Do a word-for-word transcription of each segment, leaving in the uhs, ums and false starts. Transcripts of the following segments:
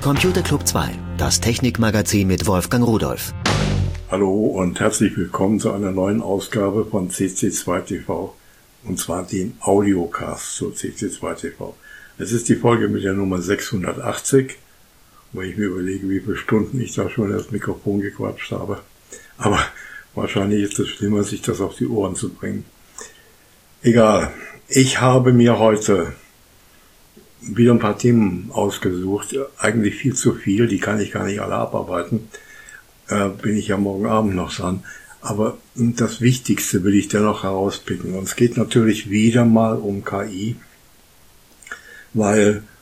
Computer Club zwei, das Technikmagazin mit Wolfgang Rudolph. Hallo und herzlich willkommen zu einer neuen Ausgabe von C C zwei T V, und zwar den Audiocast zu C C zwei T V. Es ist die Folge mit der Nummer sechshundertachtzig, wo ich mir überlege, wie viele Stunden ich da schon das Mikrofon gequatscht habe. Aber wahrscheinlich ist es schlimmer, sich das auf die Ohren zu bringen. Egal, ich habe mir heute wieder ein paar Themen ausgesucht, eigentlich viel zu viel, die kann ich gar nicht alle abarbeiten, äh, bin ich ja morgen Abend noch dran, aber das Wichtigste will ich dennoch herauspicken, und es geht natürlich wieder mal um K I, weil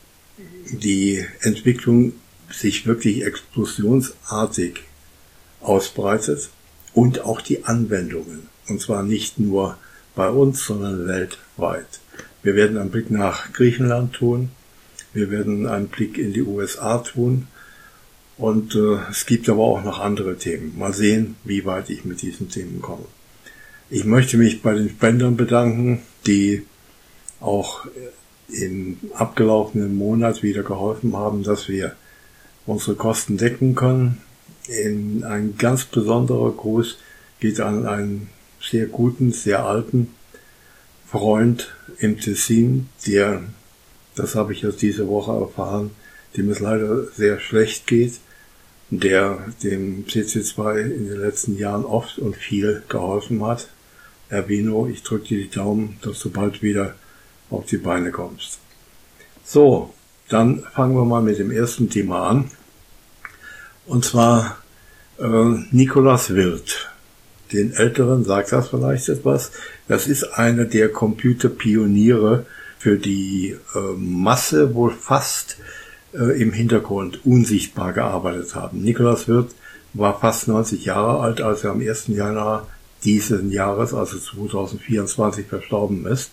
die Entwicklung sich wirklich explosionsartig ausbreitet und auch die Anwendungen, und zwar nicht nur bei uns, sondern weltweit. Wir werden einen Blick nach Griechenland tun, wir werden einen Blick in die U S A tun, und äh, es gibt aber auch noch andere Themen. Mal sehen, wie weit ich mit diesen Themen komme. Ich möchte mich bei den Spendern bedanken, die auch im abgelaufenen Monat wieder geholfen haben, dass wir unsere Kosten decken können. In ein ganz besonderer Gruß geht an einen sehr guten, sehr alten Freund im Tessin, der, das habe ich erst diese Woche erfahren, dem es leider sehr schlecht geht, der dem C C zwei in den letzten Jahren oft und viel geholfen hat. Erwino, ich drücke dir die Daumen, dass du bald wieder auf die Beine kommst. So, dann fangen wir mal mit dem ersten Thema an. Und zwar äh, Nicolas Wirth. Den Älteren sagt das vielleicht etwas. Das ist einer der Computerpioniere, für die äh, Masse wohl fast äh, im Hintergrund unsichtbar gearbeitet haben. Nicolas Wirth war fast neunzig Jahre alt, als er am ersten Januar diesen Jahres, also zweitausendvierundzwanzig, verstorben ist.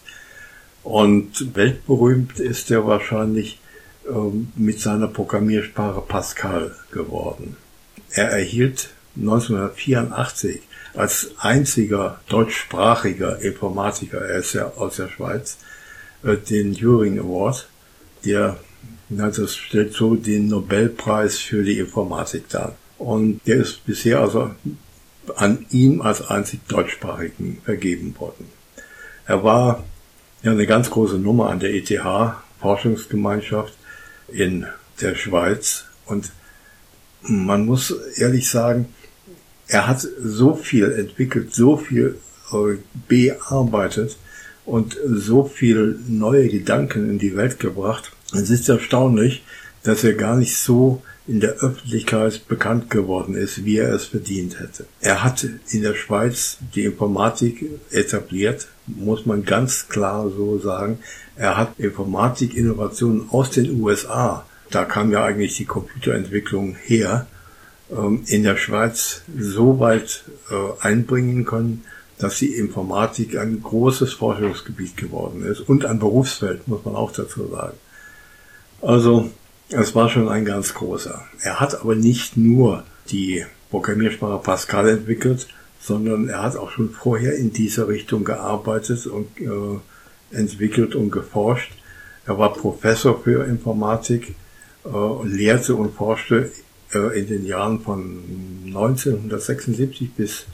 Und weltberühmt ist er wahrscheinlich äh, mit seiner Programmiersprache Pascal geworden. Er erhielt neunzehnhundertvierundachtzig als einziger deutschsprachiger Informatiker, er ist ja aus der Schweiz, den Turing Award, der, das stellt so den Nobelpreis für die Informatik dar. Und der ist bisher also an ihm als einzig deutschsprachigen vergeben worden. Er war ja eine ganz große Nummer an der E T H Forschungsgemeinschaft in der Schweiz, und man muss ehrlich sagen, er hat so viel entwickelt, so viel äh, bearbeitet und so viel neue Gedanken in die Welt gebracht. Es ist erstaunlich, dass er gar nicht so in der Öffentlichkeit bekannt geworden ist, wie er es verdient hätte. Er hat in der Schweiz die Informatik etabliert, muss man ganz klar so sagen. Er hat Informatik-Innovationen aus den U S A, da kam ja eigentlich die Computerentwicklung her, in der Schweiz so weit äh, einbringen können, dass die Informatik ein großes Forschungsgebiet geworden ist und ein Berufsfeld, muss man auch dazu sagen. Also, es war schon ein ganz großer. Er hat aber nicht nur die Programmiersprache Pascal entwickelt, sondern er hat auch schon vorher in dieser Richtung gearbeitet und äh, entwickelt und geforscht. Er war Professor für Informatik, äh, lehrte und forschte in den Jahren von neunzehnhundertsechsundsiebzig bis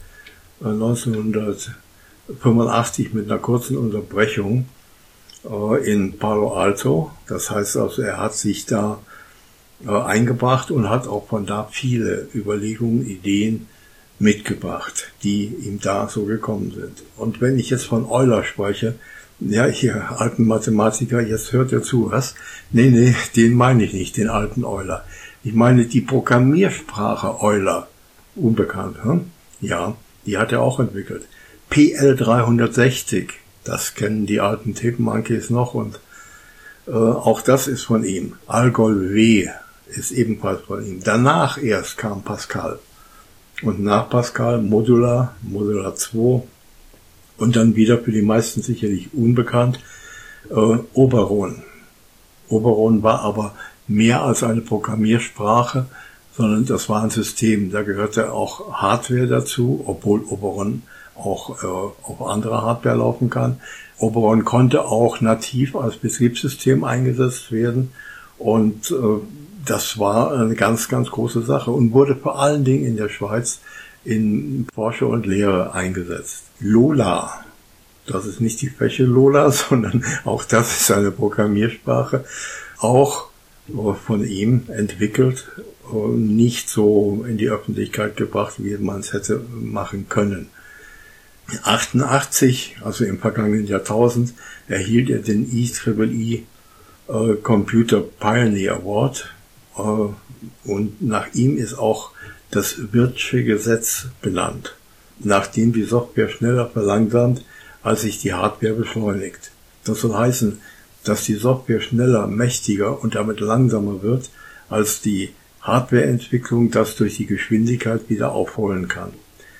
neunzehnhundertfünfundachtzig mit einer kurzen Unterbrechung in Palo Alto. Das heißt also, er hat sich da eingebracht und hat auch von da viele Überlegungen, Ideen mitgebracht, die ihm da so gekommen sind. Und wenn ich jetzt von Euler spreche, ja, ihr alten Mathematiker, jetzt hört ihr zu, was? Nee, nee, den meine ich nicht, den alten Euler. Ich meine die Programmiersprache Euler, unbekannt, hm? Ja, die hat er auch entwickelt. P L dreihundertsechzig, das kennen die alten Tape-Monkeys noch, und äh, auch das ist von ihm. Algol W ist ebenfalls von ihm. Danach erst kam Pascal. Und nach Pascal Modular, Modular zwei, und dann wieder für die meisten sicherlich unbekannt, äh, Oberon. Oberon war aber mehr als eine Programmiersprache, sondern das war ein System. Da gehörte auch Hardware dazu, obwohl Oberon auch äh, auf anderer Hardware laufen kann. Oberon konnte auch nativ als Betriebssystem eingesetzt werden, und äh, das war eine ganz, ganz große Sache und wurde vor allen Dingen in der Schweiz in Forschung und Lehre eingesetzt. Lola, das ist nicht die Fläche Lola, sondern auch das ist eine Programmiersprache, auch von ihm entwickelt und nicht so in die Öffentlichkeit gebracht, wie man es hätte machen können. achtundachtzig, also im vergangenen Jahrtausend, erhielt er den I E E E äh, Computer Pioneer Award äh, und nach ihm ist auch das Wirthsche Gesetz benannt, nachdem die Software schneller verlangsamt, als sich die Hardware beschleunigt. Das soll heißen, dass die Software schneller, mächtiger und damit langsamer wird, als die Hardwareentwicklung das durch die Geschwindigkeit wieder aufholen kann.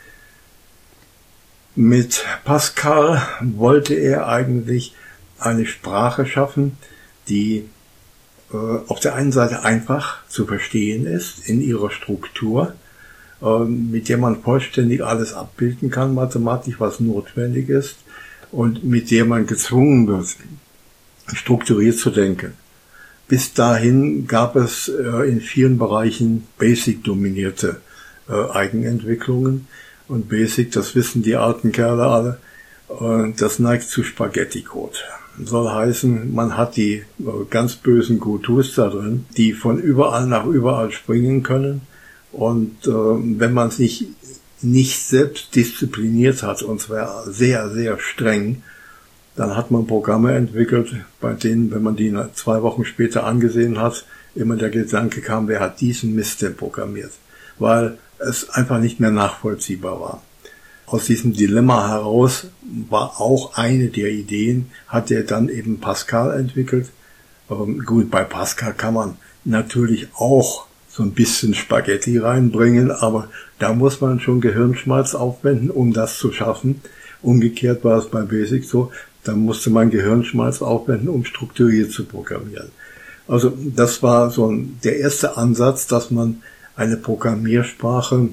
Mit Pascal wollte er eigentlich eine Sprache schaffen, die äh, auf der einen Seite einfach zu verstehen ist in ihrer Struktur, äh, mit der man vollständig alles abbilden kann, mathematisch, was notwendig ist, und mit der man gezwungen wird, strukturiert zu denken. Bis dahin gab es äh, in vielen Bereichen Basic-dominierte äh, Eigenentwicklungen. Und Basic, das wissen die alten Kerle alle, äh, das neigt zu Spaghetti-Code. Soll heißen, man hat die äh, ganz bösen Gotos da drin, die von überall nach überall springen können. Und äh, wenn man sich nicht selbst diszipliniert hat, und zwar sehr, sehr streng, dann hat man Programme entwickelt, bei denen, wenn man die zwei Wochen später angesehen hat, immer der Gedanke kam, wer hat diesen Mist denn programmiert? Weil es einfach nicht mehr nachvollziehbar war. Aus diesem Dilemma heraus war auch eine der Ideen, hat er dann eben Pascal entwickelt. Ähm, gut, bei Pascal kann man natürlich auch so ein bisschen Spaghetti reinbringen, aber da muss man schon Gehirnschmalz aufwenden, um das zu schaffen. Umgekehrt war es bei Basic so, da musste man Gehirnschmalz aufwenden, um strukturiert zu programmieren. Also das war so ein, der erste Ansatz, dass man eine Programmiersprache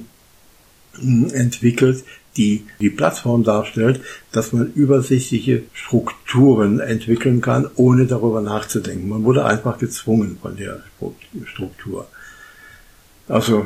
entwickelt, die die Plattform darstellt, dass man übersichtliche Strukturen entwickeln kann, ohne darüber nachzudenken. Man wurde einfach gezwungen von der Struktur. Also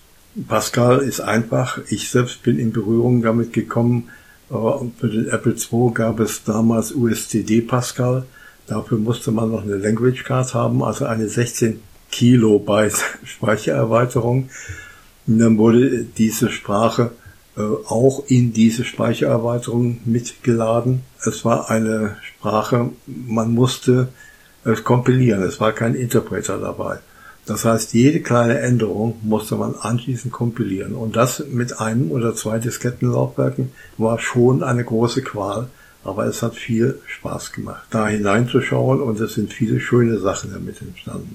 Pascal ist einfach, ich selbst bin in Berührung damit gekommen. Für den Apple zwei gab es damals U S T D Pascal. Dafür musste man noch eine Language Card haben, also eine sechzehn Kilobyte Speichererweiterung. Und dann wurde diese Sprache äh, auch in diese Speichererweiterung mitgeladen. Es war eine Sprache, man musste es kompilieren, es war kein Interpreter dabei. Das heißt, jede kleine Änderung musste man anschließend kompilieren. Und das mit einem oder zwei Diskettenlaufwerken war schon eine große Qual, aber es hat viel Spaß gemacht, da hineinzuschauen, und es sind viele schöne Sachen damit entstanden.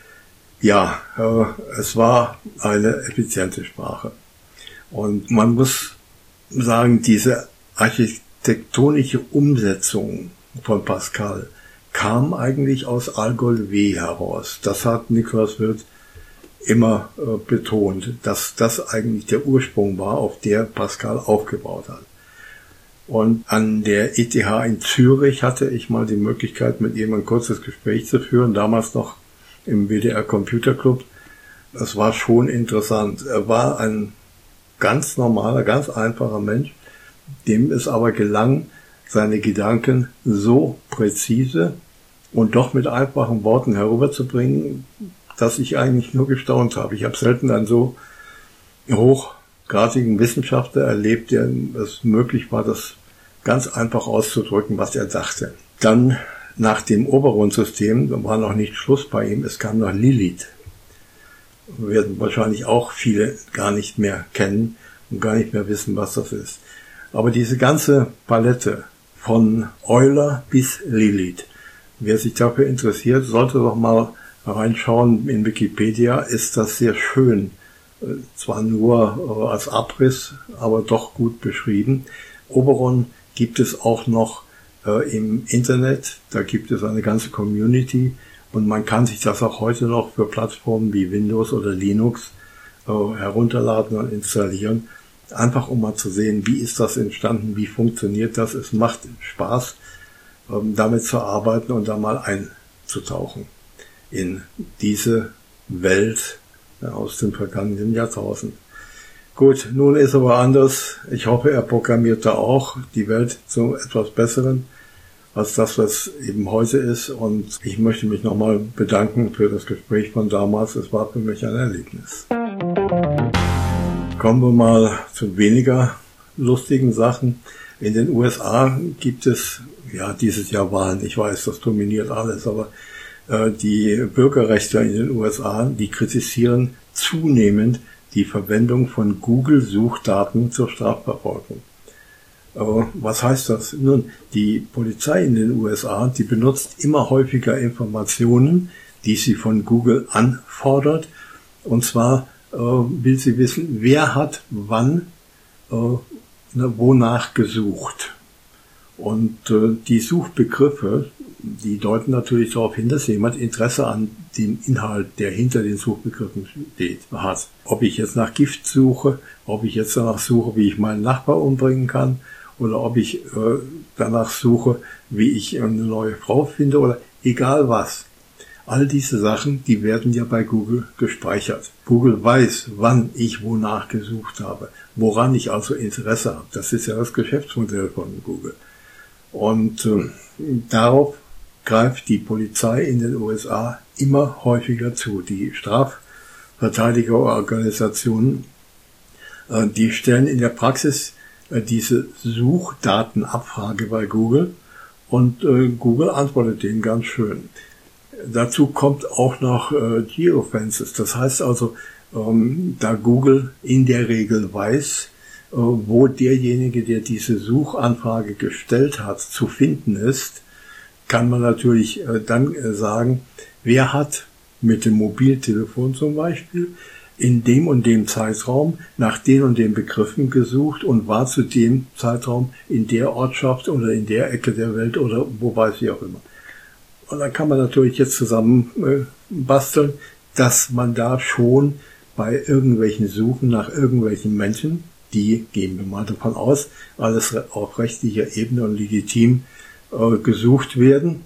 Ja, äh, es war eine effiziente Sprache. Und man muss sagen, diese architektonische Umsetzung von Pascal kam eigentlich aus Algol W heraus. Das hat Nicholas Wirth immer äh, betont, dass das eigentlich der Ursprung war, auf der Pascal aufgebaut hat. Und an der E T H in Zürich hatte ich mal die Möglichkeit, mit ihm ein kurzes Gespräch zu führen, damals noch im W D R Computer Club. Das war schon interessant. Er war ein ganz normaler, ganz einfacher Mensch, dem es aber gelang, seine Gedanken so präzise und doch mit einfachen Worten herüberzubringen, dass ich eigentlich nur gestaunt habe. Ich habe selten einen so hochgradigen Wissenschaftler erlebt, der es möglich war, das ganz einfach auszudrücken, was er dachte. Dann nach dem Oberon-System, da war noch nicht Schluss bei ihm, es kam noch Lilith. Werden wahrscheinlich auch viele gar nicht mehr kennen und gar nicht mehr wissen, was das ist. Aber diese ganze Palette von Euler bis Lilith, wer sich dafür interessiert, sollte doch mal reinschauen. In Wikipedia ist das sehr schön, zwar nur als Abriss, aber doch gut beschrieben. Oberon gibt es auch noch äh, im Internet, da gibt es eine ganze Community, und man kann sich das auch heute noch für Plattformen wie Windows oder Linux äh, herunterladen und installieren, einfach um mal zu sehen, wie ist das entstanden, wie funktioniert das. Es macht Spaß, ähm, damit zu arbeiten und da mal einzutauchen in diese Welt aus dem vergangenen Jahrtausend. Gut, nun ist aber anders. Ich hoffe, er programmiert da auch die Welt zu etwas Besseren als das, was eben heute ist. Und ich möchte mich nochmal bedanken für das Gespräch von damals. Es war für mich ein Erlebnis. Kommen wir mal zu weniger lustigen Sachen. In den U S A gibt es ja dieses Jahr Wahlen. Ich weiß, das dominiert alles, aber äh, die Bürgerrechtler in den U S A, die kritisieren zunehmend die Verwendung von Google-Suchdaten zur Strafverfolgung. Aber was heißt das? Nun, die Polizei in den U S A, die benutzt immer häufiger Informationen, die sie von Google anfordert. Und zwar äh, will sie wissen, wer hat wann äh, wonach gesucht. Und äh, die Suchbegriffe, die deuten natürlich darauf hin, dass jemand Interesse an dem Inhalt, der hinter den Suchbegriffen steht, hat. Ob ich jetzt nach Gift suche, ob ich jetzt danach suche, wie ich meinen Nachbar umbringen kann, oder ob ich äh, danach suche, wie ich eine neue Frau finde, oder egal was. All diese Sachen, die werden ja bei Google gespeichert. Google weiß, wann ich wonach gesucht habe, woran ich also Interesse habe. Das ist ja das Geschäftsmodell von Google. Und äh, darauf greift die Polizei in den U S A immer häufiger zu. Die Strafverteidigerorganisationen, äh, die stellen in der Praxis äh, diese Suchdatenabfrage bei Google und äh, Google antwortet denen ganz schön. Dazu kommt auch noch äh, Geofences. Das heißt also, ähm, da Google in der Regel weiß, äh, wo derjenige, der diese Suchanfrage gestellt hat, zu finden ist, kann man natürlich äh, dann äh, sagen, wer hat mit dem Mobiltelefon zum Beispiel in dem und dem Zeitraum nach den und den Begriffen gesucht und war zu dem Zeitraum in der Ortschaft oder in der Ecke der Welt oder wo weiß ich auch immer. Und dann kann man natürlich jetzt zusammen äh, basteln, dass man da schon bei irgendwelchen Suchen nach irgendwelchen Menschen, die, gehen wir mal davon aus, alles auf rechtlicher Ebene und legitim äh, gesucht werden,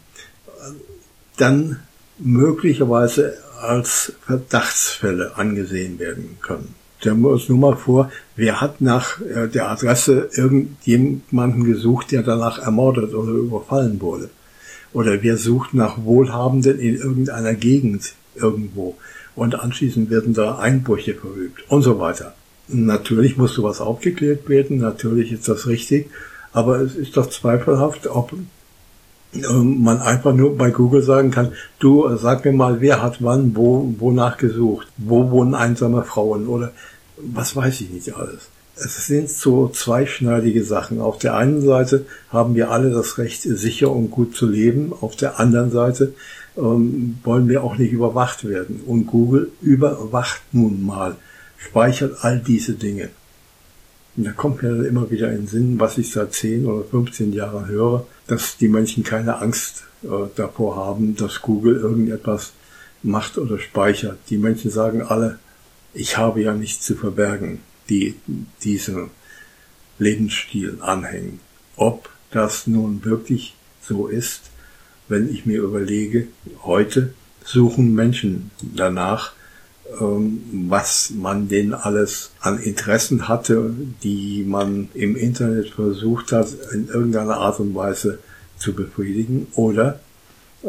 dann möglicherweise als Verdachtsfälle angesehen werden können. Stellen wir uns nur mal vor, wer hat nach äh, der Adresse irgendjemanden gesucht, der danach ermordet oder überfallen wurde? Oder wer sucht nach Wohlhabenden in irgendeiner Gegend irgendwo und anschließend werden da Einbrüche verübt und so weiter. Natürlich muss sowas aufgeklärt werden, natürlich ist das richtig, aber es ist doch zweifelhaft, ob ähm, man einfach nur bei Google sagen kann, du sag mir mal, wer hat wann, wo, wonach gesucht, wo wohnen einsame Frauen oder was weiß ich nicht alles. Es sind so zweischneidige Sachen. Auf der einen Seite haben wir alle das Recht, sicher und gut zu leben. Auf der anderen Seite ähm, wollen wir auch nicht überwacht werden. Und Google überwacht nun mal, speichert all diese Dinge. Und da kommt mir dann immer wieder in den Sinn, was ich seit zehn oder fünfzehn Jahren höre, dass die Menschen keine Angst äh, davor haben, dass Google irgendetwas macht oder speichert. Die Menschen sagen alle, ich habe ja nichts zu verbergen, die diesem Lebensstil anhängen. Ob das nun wirklich so ist, wenn ich mir überlege, heute suchen Menschen danach, ähm, was man denn alles an Interessen hatte, die man im Internet versucht hat, in irgendeiner Art und Weise zu befriedigen oder äh,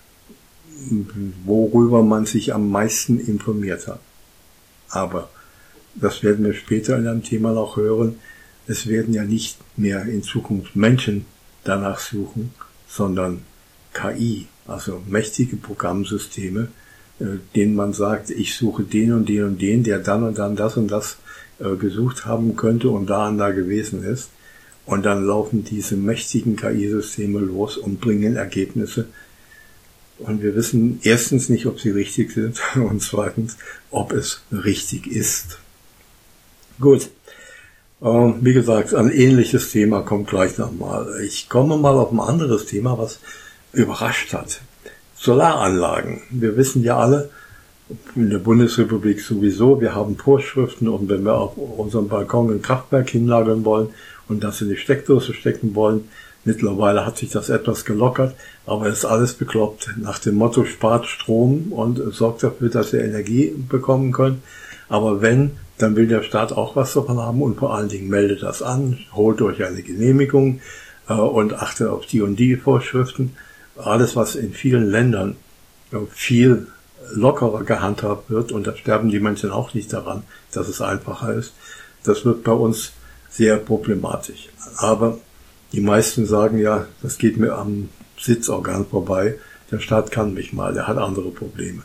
worüber man sich am meisten informiert hat. Aber das werden wir später in einem Thema noch hören, es werden ja nicht mehr in Zukunft Menschen danach suchen, sondern K I, also mächtige Programmsysteme, äh, denen man sagt, ich suche den und den und den, der dann und dann das und das äh, gesucht haben könnte und da und da gewesen ist. Und dann laufen diese mächtigen K I-Systeme los und bringen Ergebnisse. Und wir wissen erstens nicht, ob sie richtig sind und zweitens, ob es richtig ist. Gut, ähm, wie gesagt, ein ähnliches Thema kommt gleich nochmal. Ich komme mal auf ein anderes Thema, was überrascht hat. Solaranlagen. Wir wissen ja alle, in der Bundesrepublik sowieso, wir haben Vorschriften und wenn wir auf unserem Balkon ein Kraftwerk hinlagern wollen und das in die Steckdose stecken wollen, Mittlerweile hat sich das etwas gelockert, aber es ist alles bekloppt. Nach dem Motto, spart Strom und sorgt dafür, dass ihr Energie bekommen könnt. Aber wenn, dann will der Staat auch was davon haben und vor allen Dingen meldet das an, holt euch eine Genehmigung äh, und achtet auf die und die Vorschriften. Alles, was in vielen Ländern äh, viel lockerer gehandhabt wird, und da sterben die Menschen auch nicht daran, dass es einfacher ist, das wird bei uns sehr problematisch. Aber die meisten sagen ja, das geht mir am Sitzorgan vorbei, der Staat kann mich mal, der hat andere Probleme.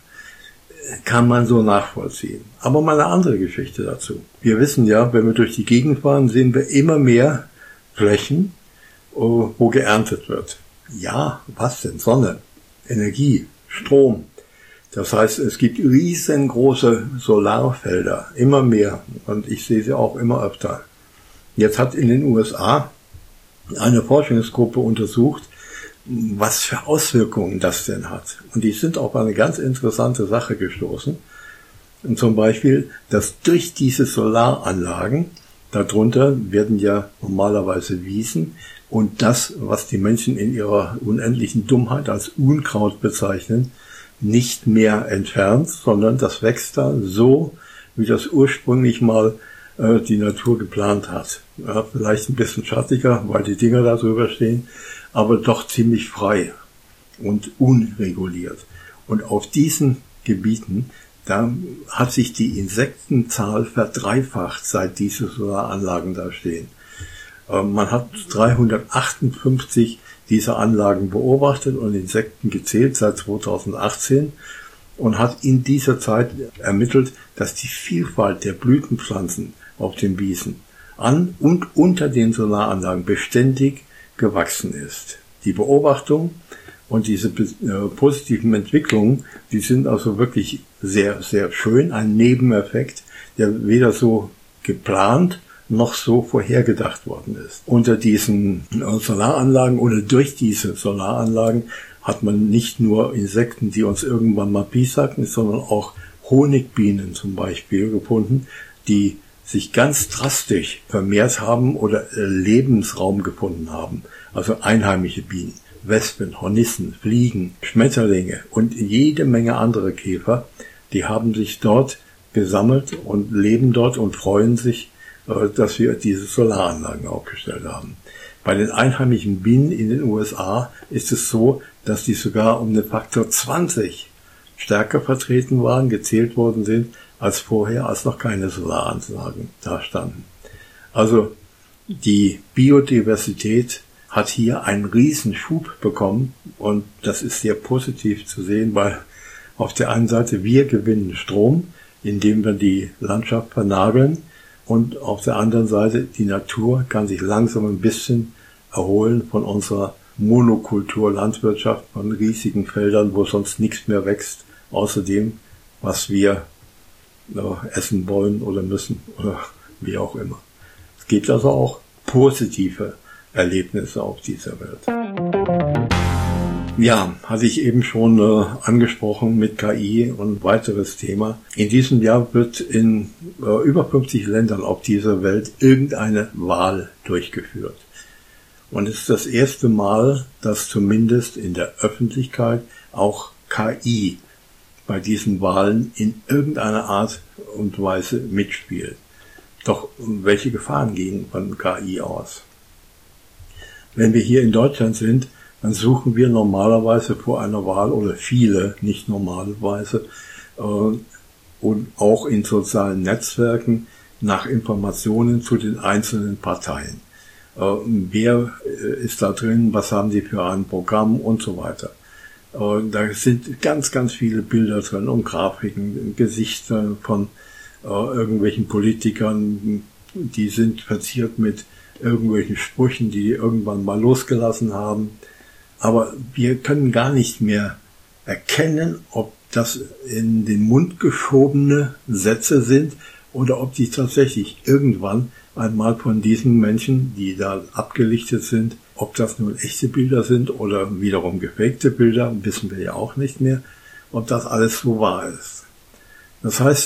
Kann man so nachvollziehen. Aber mal eine andere Geschichte dazu. Wir wissen ja, wenn wir durch die Gegend fahren, sehen wir immer mehr Flächen, wo geerntet wird. Ja, was denn? Sonne, Energie, Strom. Das heißt, es gibt riesengroße Solarfelder, immer mehr. Und ich sehe sie auch immer öfter. Jetzt hat in den U S A eine Forschungsgruppe untersucht, was für Auswirkungen das denn hat. Und die sind auf eine ganz interessante Sache gestoßen. Und zum Beispiel, dass durch diese Solaranlagen, darunter werden ja normalerweise Wiesen, und das, was die Menschen in ihrer unendlichen Dummheit als Unkraut bezeichnen, nicht mehr entfernt, sondern das wächst da so, wie das ursprünglich mal äh, die Natur geplant hat. Ja, vielleicht ein bisschen schattiger, weil die Dinger da drüber stehen, aber doch ziemlich frei und unreguliert. Und auf diesen Gebieten, da hat sich die Insektenzahl verdreifacht, seit diese Solaranlagen da stehen. Äh, man hat dreihundertachtundfünfzig dieser Anlagen beobachtet und Insekten gezählt seit zweitausendachtzehn und hat in dieser Zeit ermittelt, dass die Vielfalt der Blütenpflanzen auf den Wiesen an und unter den Solaranlagen beständig gewachsen ist. Die Beobachtung und diese äh, positiven Entwicklungen, die sind also wirklich sehr, sehr schön. Ein Nebeneffekt, der weder so geplant noch so vorhergedacht worden ist. Unter diesen Solaranlagen oder durch diese Solaranlagen hat man nicht nur Insekten, die uns irgendwann mal piesacken, sondern auch Honigbienen zum Beispiel gefunden, die sich ganz drastisch vermehrt haben oder Lebensraum gefunden haben. Also einheimische Bienen, Wespen, Hornissen, Fliegen, Schmetterlinge und jede Menge andere Käfer, die haben sich dort gesammelt und leben dort und freuen sich, dass wir diese Solaranlagen aufgestellt haben. Bei den einheimischen Bienen in den U S A ist es so, dass die sogar um den Faktor zwanzig stärker vertreten waren, gezählt worden sind, als vorher, als noch keine Solaranlagen da standen. Also die Biodiversität hat hier einen riesen Schub bekommen und das ist sehr positiv zu sehen, weil auf der einen Seite wir gewinnen Strom, indem wir die Landschaft vernageln, und auf der anderen Seite, die Natur kann sich langsam ein bisschen erholen von unserer Monokultur-Landwirtschaft, von riesigen Feldern, wo sonst nichts mehr wächst, außer dem, was wir äh, essen wollen oder müssen oder wie auch immer. Es gibt also auch positive Erlebnisse auf dieser Welt. Ja, hatte ich eben schon äh, angesprochen mit K I und weiteres Thema. In diesem Jahr wird in äh, über fünfzig Ländern auf dieser Welt irgendeine Wahl durchgeführt. Und es ist das erste Mal, dass zumindest in der Öffentlichkeit auch K I bei diesen Wahlen in irgendeiner Art und Weise mitspielt. Doch welche Gefahren gehen von K I aus? Wenn wir hier in Deutschland sind, dann suchen wir normalerweise vor einer Wahl, oder viele, nicht normalerweise, äh, und auch in sozialen Netzwerken nach Informationen zu den einzelnen Parteien. Äh, wer ist da drin, was haben die für ein Programm und so weiter. Äh, da sind ganz, ganz viele Bilder drin und Grafiken, Gesichter von äh, irgendwelchen Politikern, die sind verziert mit irgendwelchen Sprüchen, die die irgendwann mal losgelassen haben. Aber wir können gar nicht mehr erkennen, ob das in den Mund geschobene Sätze sind oder ob die tatsächlich irgendwann einmal von diesen Menschen, die da abgelichtet sind, ob das nun echte Bilder sind oder wiederum gefakte Bilder, wissen wir ja auch nicht mehr, ob das alles so wahr ist. Das heißt,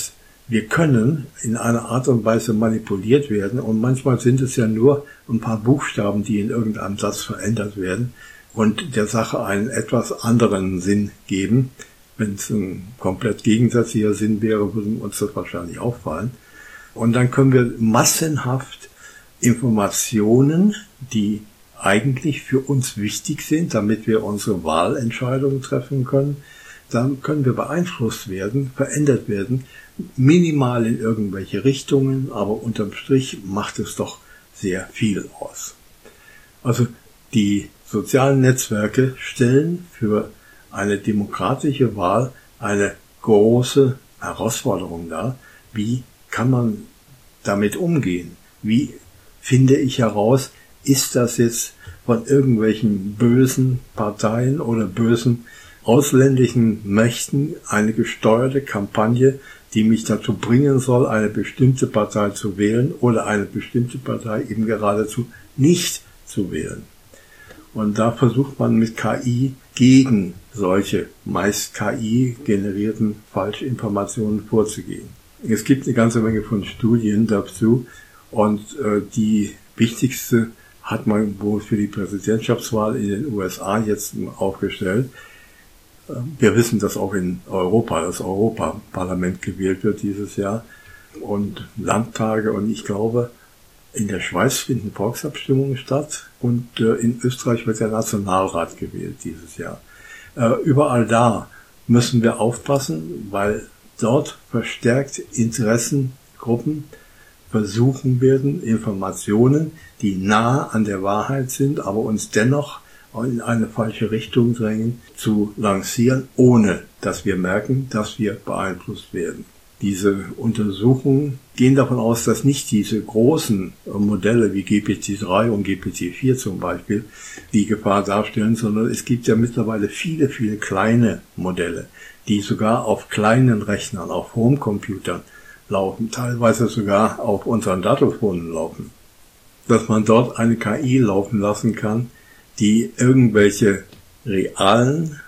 wir können in einer Art und Weise manipuliert werden und manchmal sind es ja nur ein paar Buchstaben, die in irgendeinem Satz verändert werden und der Sache einen etwas anderen Sinn geben. Wenn es ein komplett gegensätzlicher Sinn wäre, würde uns das wahrscheinlich auffallen. Und dann können wir massenhaft Informationen, die eigentlich für uns wichtig sind, damit wir unsere Wahlentscheidungen treffen können, dann können wir beeinflusst werden, verändert werden, minimal in irgendwelche Richtungen, aber unterm Strich macht es doch sehr viel aus. Also die sozialen Netzwerke stellen für eine demokratische Wahl eine große Herausforderung dar. Wie kann man damit umgehen? Wie finde ich heraus, ist das jetzt von irgendwelchen bösen Parteien oder bösen ausländischen Mächten eine gesteuerte Kampagne, die mich dazu bringen soll, eine bestimmte Partei zu wählen oder eine bestimmte Partei eben geradezu nicht zu wählen? Und da versucht man mit K I gegen solche meist K I-generierten Falschinformationen vorzugehen. Es gibt eine ganze Menge von Studien dazu und äh, die wichtigste hat man wohl für die Präsidentschaftswahl in den U S A jetzt aufgestellt. Wir wissen, dass auch in Europa das Europaparlament gewählt wird dieses Jahr und Landtage, und ich glaube, in der Schweiz finden Volksabstimmungen statt und äh, in Österreich wird der Nationalrat gewählt dieses Jahr. Äh, überall da müssen wir aufpassen, weil dort verstärkt Interessengruppen versuchen werden, Informationen, die nah an der Wahrheit sind, aber uns dennoch in eine falsche Richtung drängen, zu lancieren, ohne dass wir merken, dass wir beeinflusst werden. Diese Untersuchungen gehen davon aus, dass nicht diese großen Modelle wie G P T drei und G P T vier zum Beispiel die Gefahr darstellen, sondern es gibt ja mittlerweile viele, viele kleine Modelle, die sogar auf kleinen Rechnern, auf Homecomputern laufen, teilweise sogar auf unseren Dattelfonen laufen. Dass man dort eine K I laufen lassen kann, die irgendwelche realen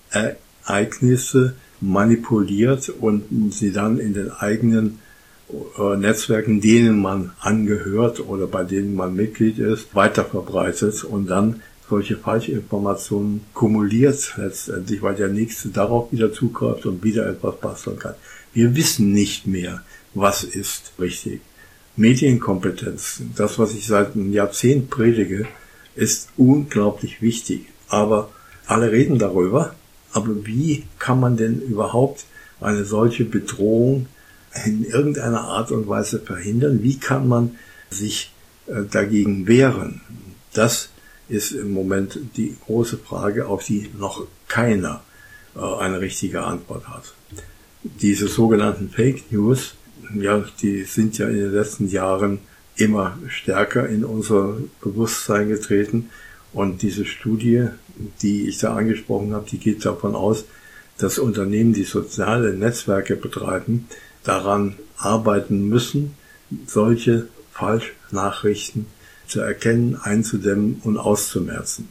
Ereignisse manipuliert und sie dann in den eigenen äh, Netzwerken, denen man angehört oder bei denen man Mitglied ist, weiterverbreitet und dann solche Falschinformationen kumuliert letztendlich, weil der Nächste darauf wieder zugreift und wieder etwas basteln kann. Wir wissen nicht mehr, was ist richtig. Medienkompetenz, das, was ich seit einem Jahrzehnt predige, ist unglaublich wichtig. Aber alle reden darüber. Aber wie kann man denn überhaupt eine solche Bedrohung in irgendeiner Art und Weise verhindern? Wie kann man sich äh, dagegen wehren? Das ist im Moment die große Frage, auf die noch keiner äh, eine richtige Antwort hat. Diese sogenannten Fake News, ja, die sind ja in den letzten Jahren immer stärker in unser Bewusstsein getreten. Und diese Studie, die ich da angesprochen habe, die geht davon aus, dass Unternehmen, die soziale Netzwerke betreiben, daran arbeiten müssen, solche Falschnachrichten zu erkennen, einzudämmen und auszumerzen.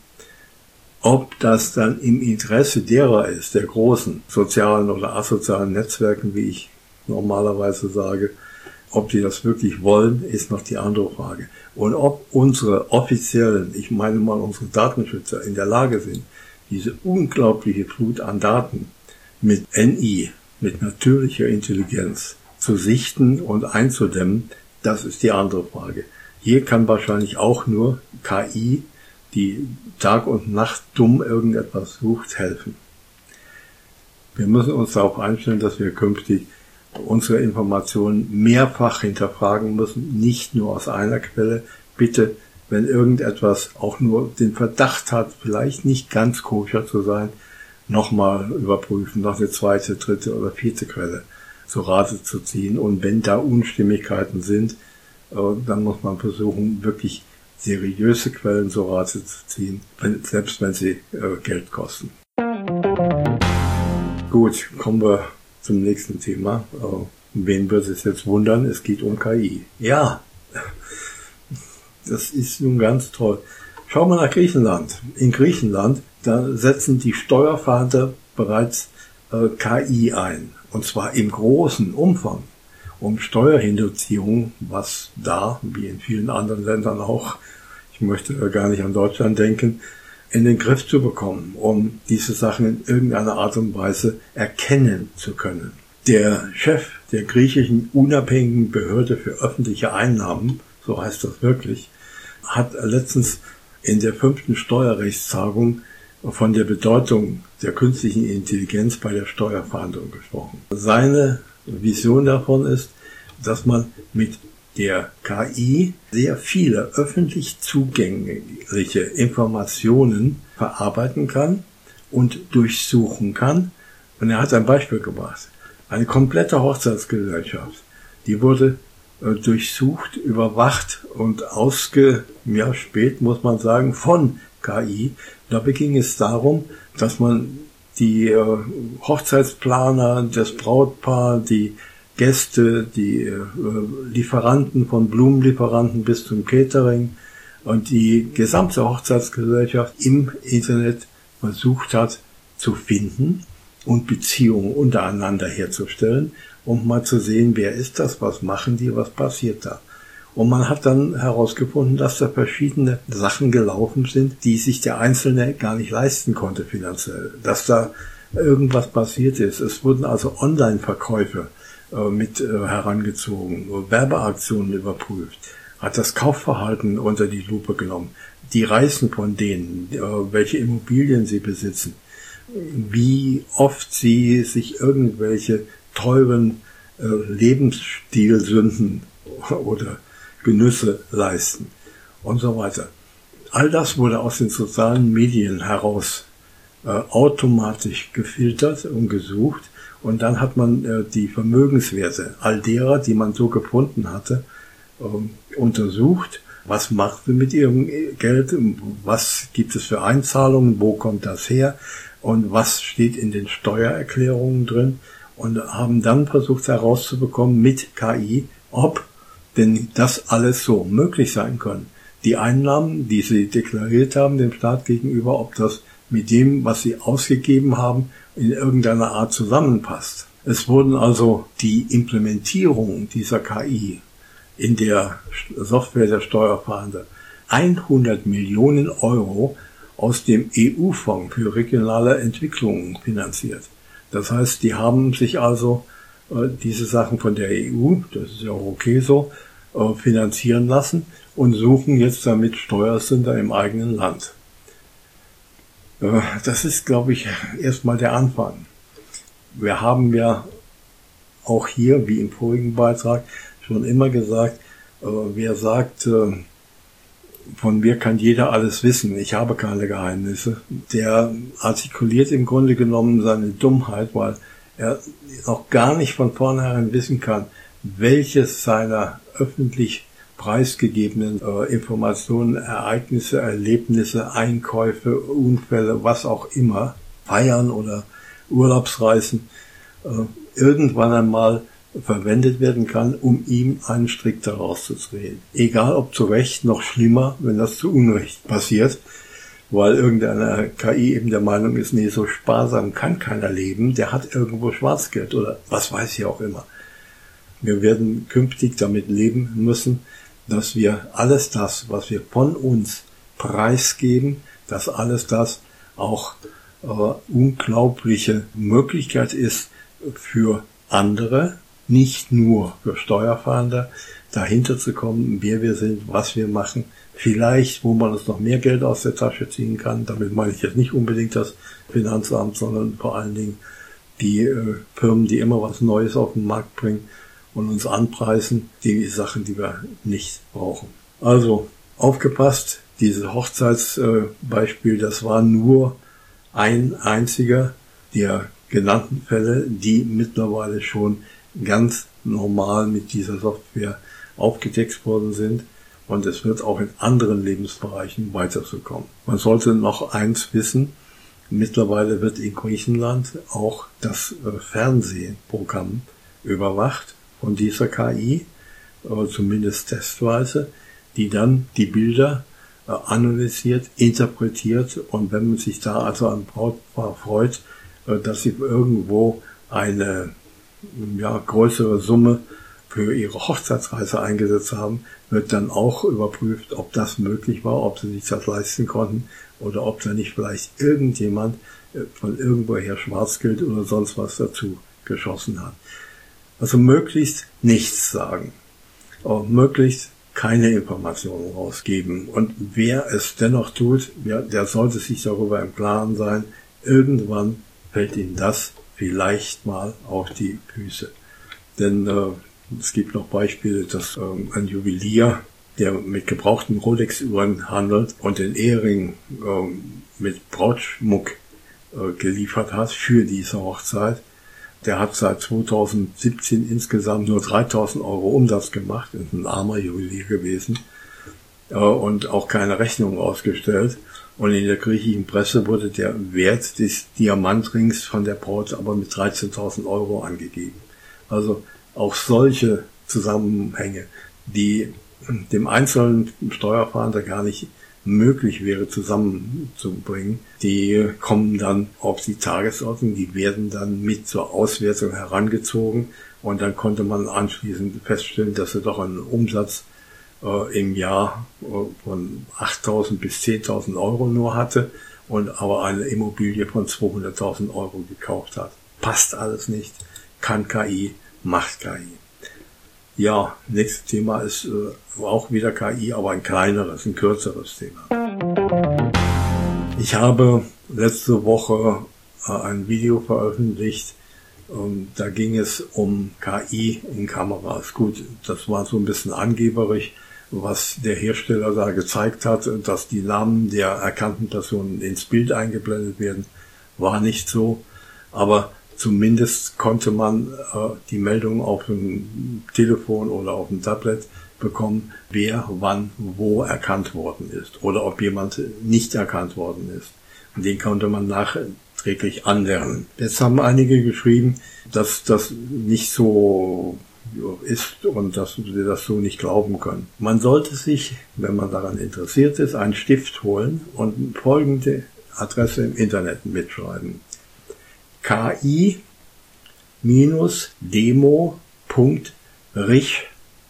Ob das dann im Interesse derer ist, der großen sozialen oder asozialen Netzwerken, wie ich normalerweise sage, ob die das wirklich wollen, ist noch die andere Frage. Und ob unsere offiziellen, ich meine mal unsere Datenschützer, in der Lage sind, diese unglaubliche Flut an Daten mit N I, mit natürlicher Intelligenz, zu sichten und einzudämmen, das ist die andere Frage. Hier kann wahrscheinlich auch nur K I, die Tag und Nacht dumm irgendetwas sucht, helfen. Wir müssen uns darauf einstellen, dass wir künftig unsere Informationen mehrfach hinterfragen müssen, nicht nur aus einer Quelle. Bitte, wenn irgendetwas auch nur den Verdacht hat, vielleicht nicht ganz koscher zu sein, nochmal überprüfen, noch eine zweite, dritte oder vierte Quelle zu Rate zu ziehen. Und wenn da Unstimmigkeiten sind, dann muss man versuchen, wirklich seriöse Quellen zu Rate zu ziehen, selbst wenn sie Geld kosten. Gut, kommen wir zum nächsten Thema. Uh, wen wird es jetzt wundern? Es geht um K I. Ja, das ist nun ganz toll. Schauen wir nach Griechenland. In Griechenland, da setzen die Steuerfahnder bereits uh, K I ein. Und zwar im großen Umfang. um Steuerhinterziehung, was da, wie in vielen anderen Ländern auch, ich möchte da gar nicht an Deutschland denken, in den Griff zu bekommen, um diese Sachen in irgendeiner Art und Weise erkennen zu können. Der Chef der griechischen unabhängigen Behörde für öffentliche Einnahmen, so heißt das wirklich, hat letztens in der fünften Steuerrechtstagung von der Bedeutung der künstlichen Intelligenz bei der Steuerverhandlung gesprochen. Seine Vision davon ist, dass man mit der K I sehr viele öffentlich zugängliche Informationen verarbeiten kann und durchsuchen kann. Und er hat ein Beispiel gebracht. Eine komplette Hochzeitsgesellschaft, die wurde äh, durchsucht, überwacht und ausgespäht, muss man sagen, von K I. Dabei ging es darum, dass man die äh, Hochzeitsplaner, das Brautpaar, die Gäste, die äh, Lieferanten von Blumenlieferanten bis zum Catering und die gesamte Hochzeitsgesellschaft im Internet versucht hat zu finden und Beziehungen untereinander herzustellen, um mal zu sehen, wer ist das, was machen die, was passiert da. Und man hat dann herausgefunden, dass da verschiedene Sachen gelaufen sind, die sich der Einzelne gar nicht leisten konnte finanziell. Dass da irgendwas passiert ist. Es wurden also Online-Verkäufe äh, mit äh, herangezogen, Werbeaktionen überprüft, hat das Kaufverhalten unter die Lupe genommen, die Reisen von denen, äh, welche Immobilien sie besitzen, wie oft sie sich irgendwelche teuren äh, Lebensstilsünden oder Genüsse leisten und so weiter. All das wurde aus den sozialen Medien heraus äh, automatisch gefiltert und gesucht und dann hat man äh, die Vermögenswerte all derer, die man so gefunden hatte, äh, untersucht. Was macht sie mit ihrem Geld? Was gibt es für Einzahlungen? Wo kommt das her? Und was steht in den Steuererklärungen drin? Und haben dann versucht herauszubekommen mit K I, ob denn das alles so möglich sein kann. Die Einnahmen, die sie deklariert haben dem Staat gegenüber, ob das mit dem, was sie ausgegeben haben, in irgendeiner Art zusammenpasst. Es wurden also die Implementierung dieser K I in der Software der Steuerfahnder hundert Millionen Euro aus dem E U-Fonds für regionale Entwicklung finanziert. Das heißt, die haben sich also äh, diese Sachen von der E U, das ist ja auch okay so, äh, finanzieren lassen und suchen jetzt damit Steuersünder im eigenen Land. Äh, das ist, glaube ich, erstmal der Anfang. Wir haben ja auch hier, wie im vorigen Beitrag, schon immer gesagt, äh, wer sagt, äh, von mir kann jeder alles wissen, ich habe keine Geheimnisse, der artikuliert im Grunde genommen seine Dummheit, weil er noch gar nicht von vornherein wissen kann, welches seiner öffentlich preisgegebenen äh, Informationen, Ereignisse, Erlebnisse, Einkäufe, Unfälle, was auch immer, Feiern oder Urlaubsreisen, äh, irgendwann einmal verwendet werden kann, um ihm einen Strick daraus zu drehen. Egal ob zu Recht, noch schlimmer, wenn das zu Unrecht passiert, weil irgendeine K I eben der Meinung ist, nee, so sparsam kann keiner leben, der hat irgendwo Schwarzgeld oder was weiß ich auch immer. Wir werden künftig damit leben müssen, dass wir alles das, was wir von uns preisgeben, dass alles das auch äh, unglaubliche Möglichkeit ist für andere, nicht nur für Steuerfahnder, dahinter zu kommen, wer wir sind, was wir machen, vielleicht, wo man uns noch mehr Geld aus der Tasche ziehen kann. Damit meine ich jetzt nicht unbedingt das Finanzamt, sondern vor allen Dingen die äh, Firmen, die immer was Neues auf den Markt bringen und uns anpreisen, die Sachen, die wir nicht brauchen. Also, aufgepasst, dieses Hochzeitsbeispiel, äh, das war nur ein einziger der genannten Fälle, die mittlerweile schon ganz normal mit dieser Software aufgedeckt worden sind und es wird auch in anderen Lebensbereichen weiter so kommen. Man sollte noch eins wissen, mittlerweile wird in Griechenland auch das äh, Fernsehprogramm überwacht von dieser K I, äh, zumindest testweise, die dann die Bilder äh, analysiert, interpretiert und wenn man sich da also an Brautpaar freut, äh, dass sie irgendwo eine ja, größere Summe für ihre Hochzeitsreise eingesetzt haben, wird dann auch überprüft, ob das möglich war, ob sie sich das leisten konnten oder ob da nicht vielleicht irgendjemand von irgendwoher Schwarzgeld oder sonst was dazu geschossen hat. Also möglichst nichts sagen, aber möglichst keine Informationen rausgeben. Und wer es dennoch tut, der, der sollte sich darüber im Klaren sein, irgendwann fällt ihm das vielleicht mal auf die Füße. Denn äh, es gibt noch Beispiele, dass äh, ein Juwelier, der mit gebrauchten Rolex-Uhren handelt und den Ehering äh, mit Brautschmuck äh, geliefert hat für diese Hochzeit, der hat seit zweitausendsiebzehn insgesamt nur dreitausend Euro Umsatz gemacht, ist ein armer Juwelier gewesen äh, und auch keine Rechnung ausgestellt. Und in der griechischen Presse wurde der Wert des Diamantrings von der Braut aber mit dreizehntausend Euro angegeben. Also auch solche Zusammenhänge, die dem einzelnen Steuerfahnder gar nicht möglich wäre zusammenzubringen, die kommen dann auf die Tagesordnung, die werden dann mit zur Auswertung herangezogen und dann konnte man anschließend feststellen, dass er doch einen Umsatz äh, im Jahr äh, von achttausend bis zehntausend Euro nur hatte und aber eine Immobilie von zweihunderttausend Euro gekauft hat. Passt alles nicht, kann K I, macht K I. Ja, nächstes Thema ist äh, auch wieder K I, aber ein kleineres, ein kürzeres Thema. Ich habe letzte Woche äh, ein Video veröffentlicht, ähm, da ging es um K I in Kameras. Gut, das war so ein bisschen angeberisch, was der Hersteller da gezeigt hat, dass die Namen der erkannten Personen ins Bild eingeblendet werden, war nicht so, aber zumindest konnte man äh, die Meldung auf dem Telefon oder auf dem Tablet bekommen, wer wann wo erkannt worden ist oder ob jemand nicht erkannt worden ist. Und den konnte man nachträglich anlernen. Jetzt haben einige geschrieben, dass das nicht so ist und dass wir das so nicht glauben können. Man sollte sich, wenn man daran interessiert ist, einen Stift holen und folgende Adresse im Internet mitschreiben: ki demo punkt rich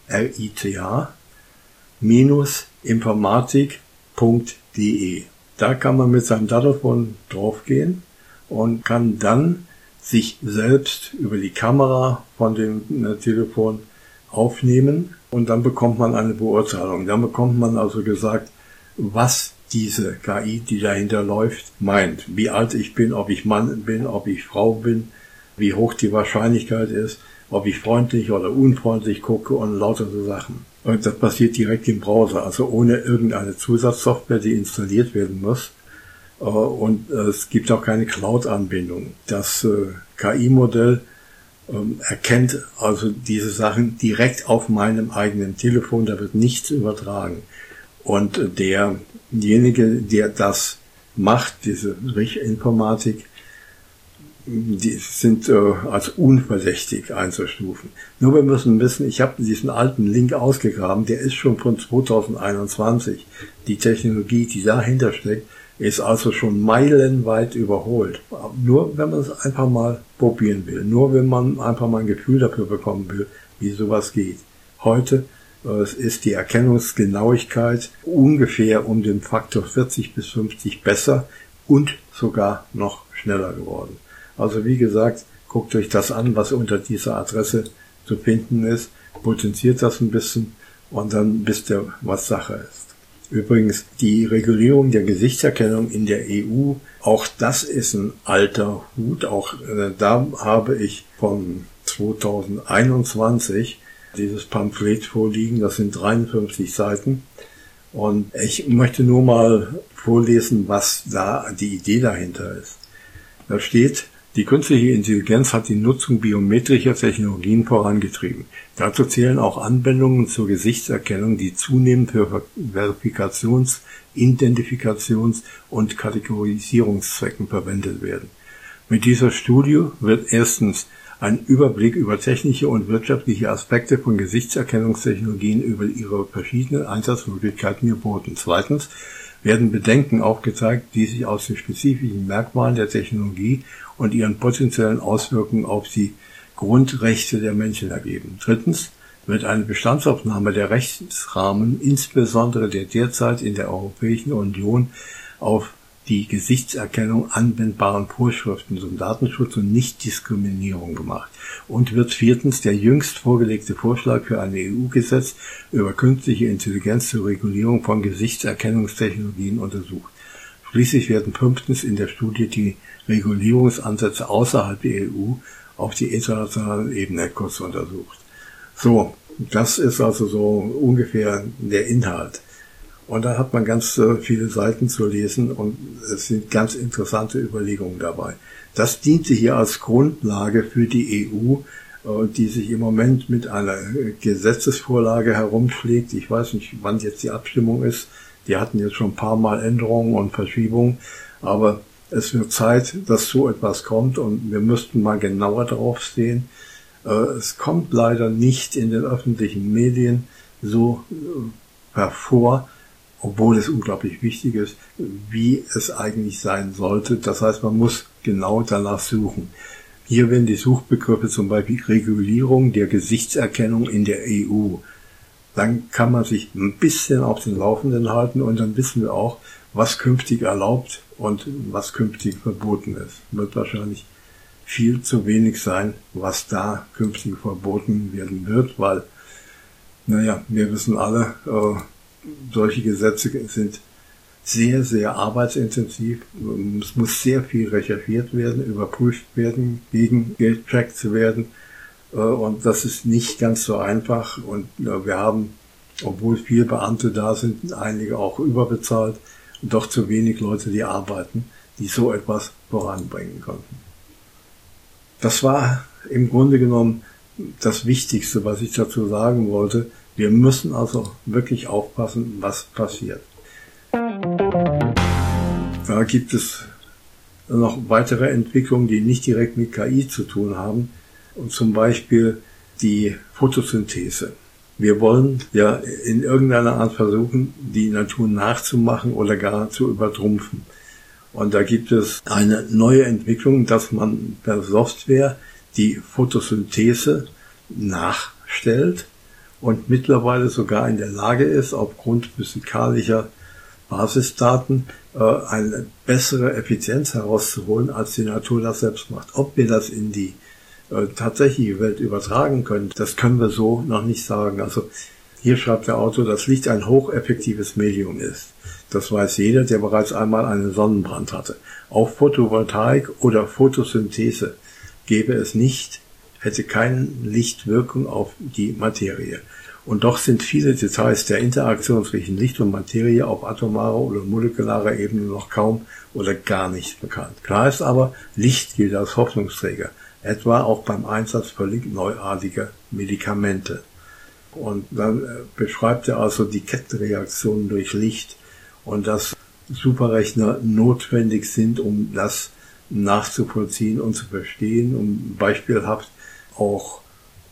minus informatik punkt de. Da kann man mit seinem Telefon draufgehen und kann dann sich selbst über die Kamera von dem äh, Telefon aufnehmen und dann bekommt man eine Beurteilung. Dann bekommt man also gesagt, was diese K I, die dahinter läuft, meint. Wie alt ich bin, ob ich Mann bin, ob ich Frau bin, wie hoch die Wahrscheinlichkeit ist, ob ich freundlich oder unfreundlich gucke und lauter so Sachen. Und das passiert direkt im Browser, also ohne irgendeine Zusatzsoftware, die installiert werden muss. Und es gibt auch keine Cloud-Anbindung. Das K I-Modell erkennt also diese Sachen direkt auf meinem eigenen Telefon, da wird nichts übertragen. Und derjenige, der das macht, diese Rich-Informatik, die sind äh, als unverdächtig einzustufen. Nur wir müssen wissen, ich habe diesen alten Link ausgegraben, der ist schon von zweitausendeinundzwanzig. Die Technologie, die dahinter steckt, ist also schon meilenweit überholt. Nur wenn man es einfach mal probieren will, nur wenn man einfach mal ein Gefühl dafür bekommen will, wie sowas geht. Heute äh, ist die Erkennungsgenauigkeit ungefähr um den Faktor vierzig bis fünfzig besser und sogar noch schneller geworden. Also wie gesagt, guckt euch das an, was unter dieser Adresse zu finden ist, potenziert das ein bisschen und dann wisst ihr, was Sache ist. Übrigens, die Regulierung der Gesichtserkennung in der E U, auch das ist ein alter Hut. Auch äh, da habe ich von zweitausendeinundzwanzig dieses Pamphlet vorliegen, das sind dreiundfünfzig Seiten. Und ich möchte nur mal vorlesen, was da die Idee dahinter ist. Da steht: Die künstliche Intelligenz hat die Nutzung biometrischer Technologien vorangetrieben. Dazu zählen auch Anwendungen zur Gesichtserkennung, die zunehmend für Verifikations-, Identifikations- und Kategorisierungszwecken verwendet werden. Mit dieser Studie wird erstens ein Überblick über technische und wirtschaftliche Aspekte von Gesichtserkennungstechnologien über ihre verschiedenen Einsatzmöglichkeiten geboten. Zweitens werden Bedenken aufgezeigt, die sich aus den spezifischen Merkmalen der Technologie und ihren potenziellen Auswirkungen auf die Grundrechte der Menschen ergeben. Drittens wird eine Bestandsaufnahme der Rechtsrahmen, insbesondere der derzeit in der Europäischen Union auf die Gesichtserkennung anwendbaren Vorschriften zum Datenschutz und Nichtdiskriminierung gemacht. Und wird viertens der jüngst vorgelegte Vorschlag für ein E U-Gesetz über künstliche Intelligenz zur Regulierung von Gesichtserkennungstechnologien untersucht. Schließlich werden fünftens in der Studie die Regulierungsansätze außerhalb der E U auf die internationalen Ebene kurz untersucht. So, das ist also so ungefähr der Inhalt. Und da hat man ganz äh, viele Seiten zu lesen und es sind ganz interessante Überlegungen dabei. Das diente hier als Grundlage für die E U, äh, die sich im Moment mit einer Gesetzesvorlage herumschlägt. Ich weiß nicht, wann jetzt die Abstimmung ist. Die hatten jetzt schon ein paar Mal Änderungen und Verschiebungen, aber es wird Zeit, dass so etwas kommt und wir müssten mal genauer drauf sehen. Äh, es kommt leider nicht in den öffentlichen Medien so äh, hervor, obwohl es unglaublich wichtig ist, wie es eigentlich sein sollte. Das heißt, man muss genau danach suchen. Hier werden die Suchbegriffe zum Beispiel Regulierung der Gesichtserkennung in der E U. Dann kann man sich ein bisschen auf den Laufenden halten und dann wissen wir auch, was künftig erlaubt und was künftig verboten ist. Wird wahrscheinlich viel zu wenig sein, was da künftig verboten werden wird, weil, naja, wir wissen alle, äh, solche Gesetze sind sehr, sehr arbeitsintensiv. Es muss sehr viel recherchiert werden, überprüft werden, gegengecheckt werden. Und das ist nicht ganz so einfach. Und wir haben, obwohl viele Beamte da sind, einige auch überbezahlt, doch zu wenig Leute, die arbeiten, die so etwas voranbringen konnten. Das war im Grunde genommen das Wichtigste, was ich dazu sagen wollte. Wir müssen also wirklich aufpassen, was passiert. Da gibt es noch weitere Entwicklungen, die nicht direkt mit K I zu tun haben, und zum Beispiel die Photosynthese. Wir wollen ja in irgendeiner Art versuchen, die Natur nachzumachen oder gar zu übertrumpfen. Und da gibt es eine neue Entwicklung, dass man per Software die Photosynthese nachstellt und mittlerweile sogar in der Lage ist, aufgrund physikalischer Basisdaten äh, eine bessere Effizienz herauszuholen, als die Natur das selbst macht. Ob wir das in die äh, tatsächliche Welt übertragen können, das können wir so noch nicht sagen. Also hier schreibt der Autor, dass Licht ein hocheffektives Medium ist. Das weiß jeder, der bereits einmal einen Sonnenbrand hatte. Auch Photovoltaik oder Photosynthese gäbe es nicht, hätte keine Lichtwirkung auf die Materie. Und doch sind viele Details der Interaktion zwischen Licht und Materie auf atomarer oder molekularer Ebene noch kaum oder gar nicht bekannt. Klar ist aber, Licht gilt als Hoffnungsträger, etwa auch beim Einsatz völlig neuartiger Medikamente. Und dann beschreibt er also die Kettenreaktionen durch Licht und dass Superrechner notwendig sind, um das nachzuvollziehen und zu verstehen, um beispielhaft auch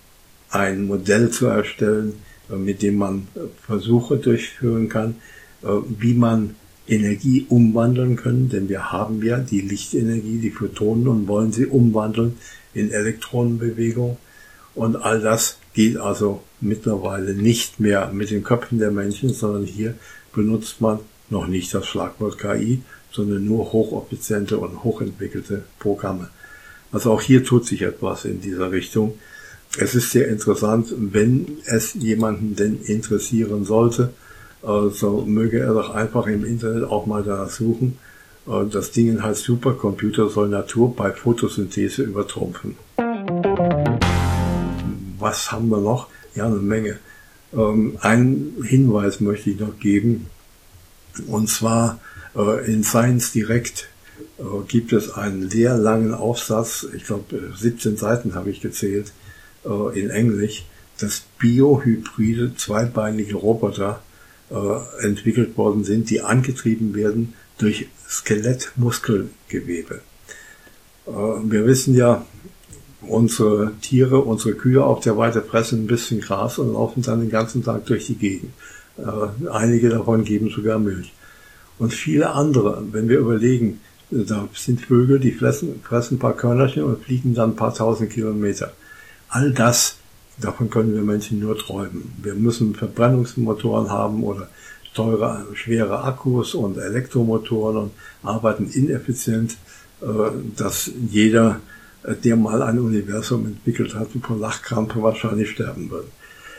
ein Modell zu erstellen, mit dem man Versuche durchführen kann, wie man Energie umwandeln kann, denn wir haben ja die Lichtenergie, die Photonen, und wollen sie umwandeln in Elektronenbewegung. Und all das geht also mittlerweile nicht mehr mit den Köpfen der Menschen, sondern hier benutzt man noch nicht das Schlagwort K I, sondern nur hocheffiziente und hochentwickelte Programme. Also auch hier tut sich etwas in dieser Richtung. Es ist sehr interessant, wenn es jemanden denn interessieren sollte, so möge er doch einfach im Internet auch mal danach suchen. Das Ding heißt Supercomputer soll Natur bei Photosynthese übertrumpfen. Was haben wir noch? Ja, eine Menge. Einen Hinweis möchte ich noch geben. Und zwar in Science Direct gibt es einen sehr langen Aufsatz, ich glaube siebzehn Seiten habe ich gezählt, in Englisch, dass biohybride zweibeinige Roboter äh, entwickelt worden sind, die angetrieben werden durch Skelettmuskelgewebe. Äh, wir wissen ja, unsere Tiere, unsere Kühe auf der Weide fressen ein bisschen Gras und laufen dann den ganzen Tag durch die Gegend. Äh, einige davon geben sogar Milch. Und viele andere, wenn wir überlegen, da sind Vögel, die fressen, fressen ein paar Körnerchen und fliegen dann ein paar tausend Kilometer. All das davon können wir Menschen nur träumen. Wir müssen Verbrennungsmotoren haben oder teure, schwere Akkus und Elektromotoren und arbeiten ineffizient, dass jeder, der mal ein Universum entwickelt hat, vor Lachkrampe wahrscheinlich sterben wird.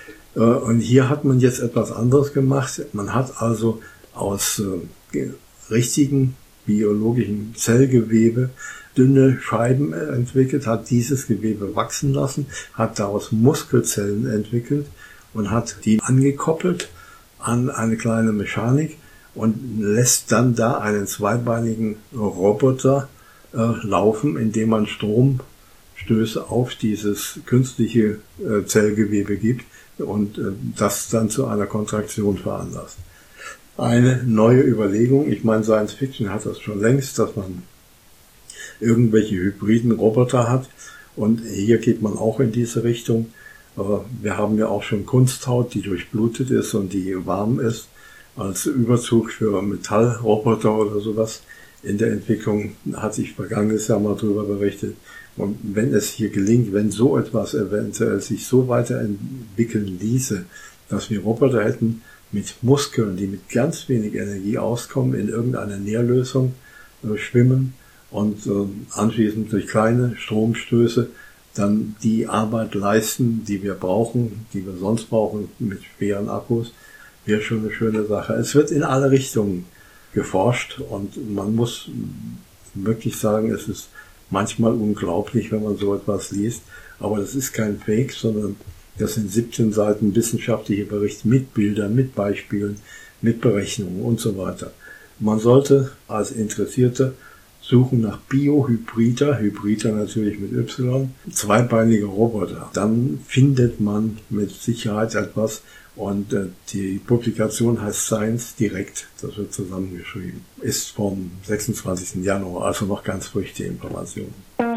Und hier hat man jetzt etwas anderes gemacht. Man hat also aus richtigen biologischen Zellgewebe dünne Scheiben entwickelt, hat dieses Gewebe wachsen lassen, hat daraus Muskelzellen entwickelt und hat die angekoppelt an eine kleine Mechanik und lässt dann da einen zweibeinigen Roboter äh, laufen, indem man Stromstöße auf dieses künstliche äh, Zellgewebe gibt und äh, das dann zu einer Kontraktion veranlasst. Eine neue Überlegung, ich meine, Science Fiction hat das schon längst, dass man irgendwelche hybriden Roboter hat und hier geht man auch in diese Richtung. Wir haben ja auch schon Kunsthaut, die durchblutet ist und die warm ist, als Überzug für Metallroboter oder sowas. In der Entwicklung hatte ich vergangenes Jahr mal drüber berichtet. Und wenn es hier gelingt, wenn so etwas eventuell sich so weiterentwickeln ließe, dass wir Roboter hätten mit Muskeln, die mit ganz wenig Energie auskommen, in irgendeiner Nährlösung äh, schwimmen und äh, anschließend durch kleine Stromstöße dann die Arbeit leisten, die wir brauchen, die wir sonst brauchen mit schweren Akkus, wäre schon eine schöne Sache. Es wird in alle Richtungen geforscht und man muss wirklich sagen, es ist manchmal unglaublich, wenn man so etwas liest, aber das ist kein Fake, sondern das sind siebzehn Seiten wissenschaftliche Berichte mit Bildern, mit Beispielen, mit Berechnungen und so weiter. Man sollte als Interessierte suchen nach Biohybrider, Hybrider natürlich mit Y, zweibeinige Roboter. Dann findet man mit Sicherheit etwas und äh, die Publikation heißt Science Direct, das wird zusammengeschrieben. Ist vom sechsundzwanzigsten Januar, also noch ganz frisch die Information.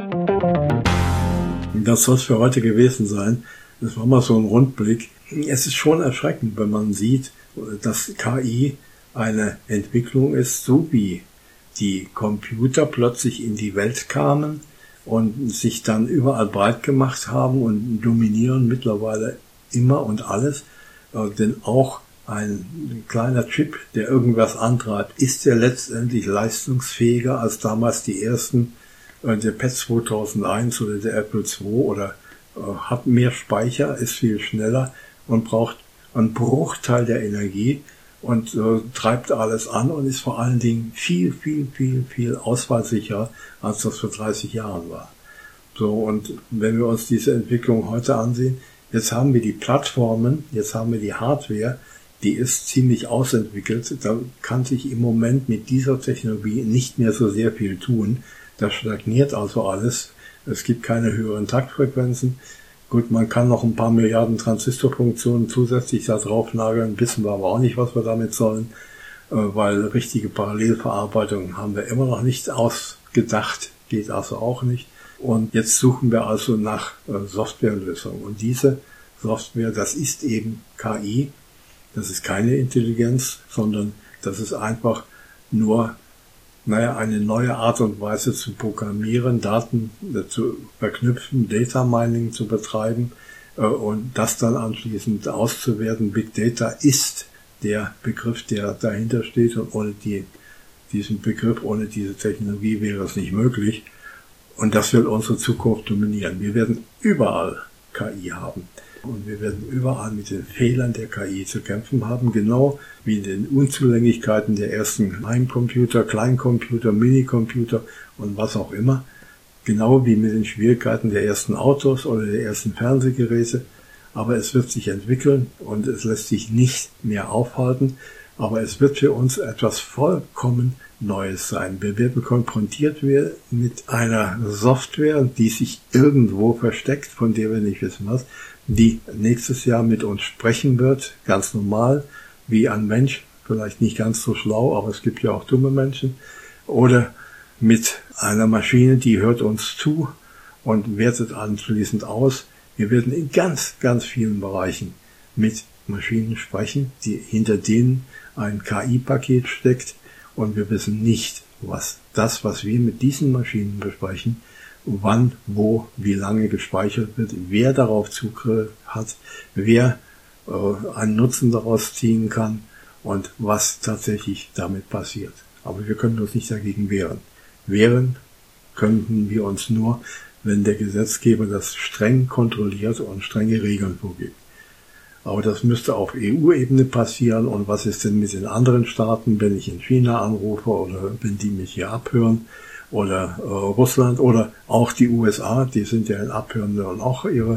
Das soll es für heute gewesen sein. Das war mal so ein Rundblick. Es ist schon erschreckend, wenn man sieht, dass K I eine Entwicklung ist, so wie die Computer plötzlich in die Welt kamen und sich dann überall breit gemacht haben und dominieren mittlerweile immer und alles. Äh, denn auch ein kleiner Chip, der irgendwas antreibt, ist ja letztendlich leistungsfähiger als damals die ersten, äh, der P E T zweitausendeins oder der Apple zwei oder äh, hat mehr Speicher, ist viel schneller und braucht einen Bruchteil der Energie und äh, treibt alles an und ist vor allen Dingen viel, viel, viel, viel ausfallsicherer, als das vor dreißig Jahren war. So, und wenn wir uns diese Entwicklung heute ansehen, jetzt haben wir die Plattformen, jetzt haben wir die Hardware, die ist ziemlich ausentwickelt. Da kann sich im Moment mit dieser Technologie nicht mehr so sehr viel tun. Das stagniert also alles. Es gibt keine höheren Taktfrequenzen. Gut, man kann noch ein paar Milliarden Transistorfunktionen zusätzlich da drauf nageln, wissen wir aber auch nicht, was wir damit sollen, weil richtige Parallelverarbeitung haben wir immer noch nicht ausgedacht, geht also auch nicht. Und jetzt suchen wir also nach Softwarelösungen. Und diese Software, das ist eben K I, das ist keine Intelligenz, sondern das ist einfach nur naja, eine neue Art und Weise zu programmieren, Daten äh, zu verknüpfen, Data Mining zu betreiben äh, und das dann anschließend auszuwerten. Big Data ist der Begriff, der dahinter steht und ohne die, diesen Begriff, ohne diese Technologie wäre es nicht möglich. Und das wird unsere Zukunft dominieren. Wir werden überall K I haben. Und wir werden überall mit den Fehlern der K I zu kämpfen haben, genau wie in den Unzulänglichkeiten der ersten Heimcomputer, Kleincomputer, Minicomputer und was auch immer. Genau wie mit den Schwierigkeiten der ersten Autos oder der ersten Fernsehgeräte. Aber es wird sich entwickeln und es lässt sich nicht mehr aufhalten. Aber es wird für uns etwas vollkommen Neues sein. Wir werden konfrontiert werden mit einer Software, die sich irgendwo versteckt, von der wir nicht wissen was, die nächstes Jahr mit uns sprechen wird, ganz normal, wie ein Mensch, vielleicht nicht ganz so schlau, aber es gibt ja auch dumme Menschen, oder mit einer Maschine, die hört uns zu und wertet anschließend aus. Wir werden in ganz, ganz vielen Bereichen mit Maschinen sprechen, die hinter denen ein K I-Paket steckt und wir wissen nicht, was das, was wir mit diesen Maschinen besprechen, wann, wo, wie lange gespeichert wird, wer darauf Zugriff hat, wer äh, einen Nutzen daraus ziehen kann und was tatsächlich damit passiert. Aber wir können uns nicht dagegen wehren. Wehren könnten wir uns nur, wenn der Gesetzgeber das streng kontrolliert und strenge Regeln vorgibt. Aber das müsste auf E U-Ebene passieren. Und was ist denn mit den anderen Staaten, wenn ich in China anrufe oder wenn die mich hier abhören oder äh, Russland oder auch die U S A, die sind ja in Abhören und auch ihre